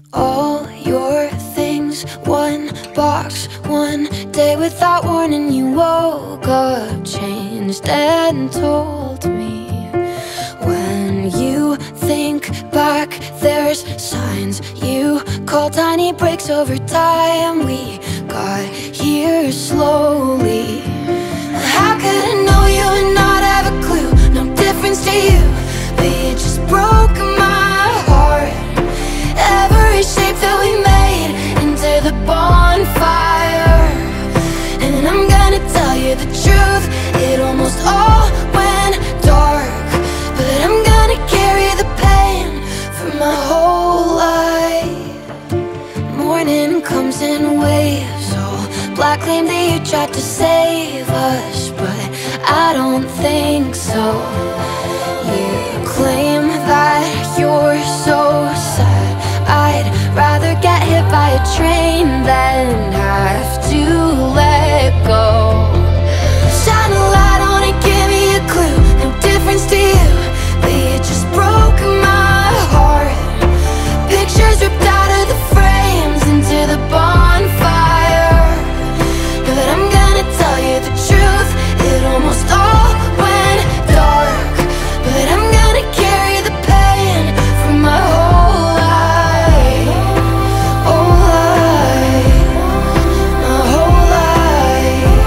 All your things, one box, one day without warning. You woke up, changed, and told me. When you think back, there's signs. You call tiny breaks over time. We got here slowly. How could I know you and not have a clue? No difference to you, but you just broke my heart. Every shape that we made into the bonfire. And I'm gonna tell you the truth, it almost all went dark. But I'm gonna carry the pain for my whole life. Morning comes in waves, so black claim that you tried to save us, but I don't think so. You claim that you're so sad. I'd rather get hit by a train than have to let go. Shine a light on it, give me a clue. No difference to you, but you just broke my heart. Pictures ripped out of the frames into the bonfire. But I'm gonna tell you the truth, it almost all went dark. But I'm gonna carry the pain for my whole life. Whole life, my whole life.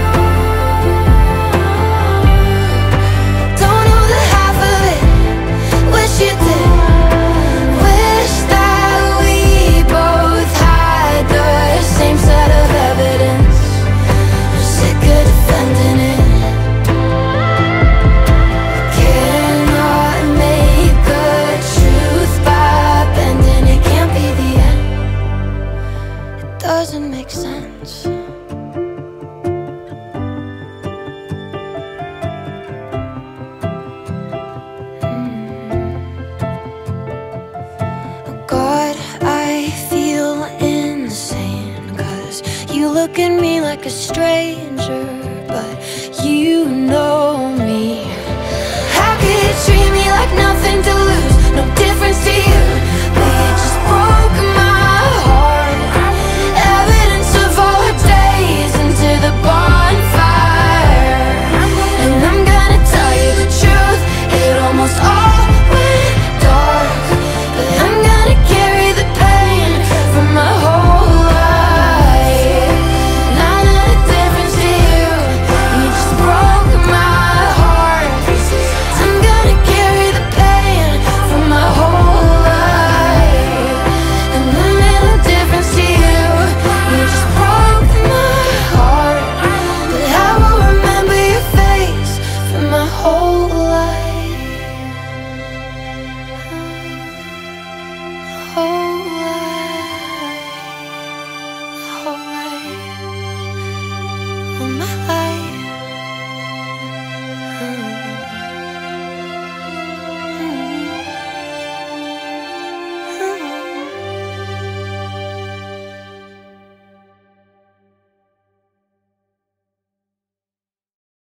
Don't know the half of it, wish you did. Wish that we both had the same set of evidence. I'm sick of defending it. Cannot make the truth by bending. It can't be the end. It doesn't make sense. God, I feel insane, 'cause you look at me like a stranger.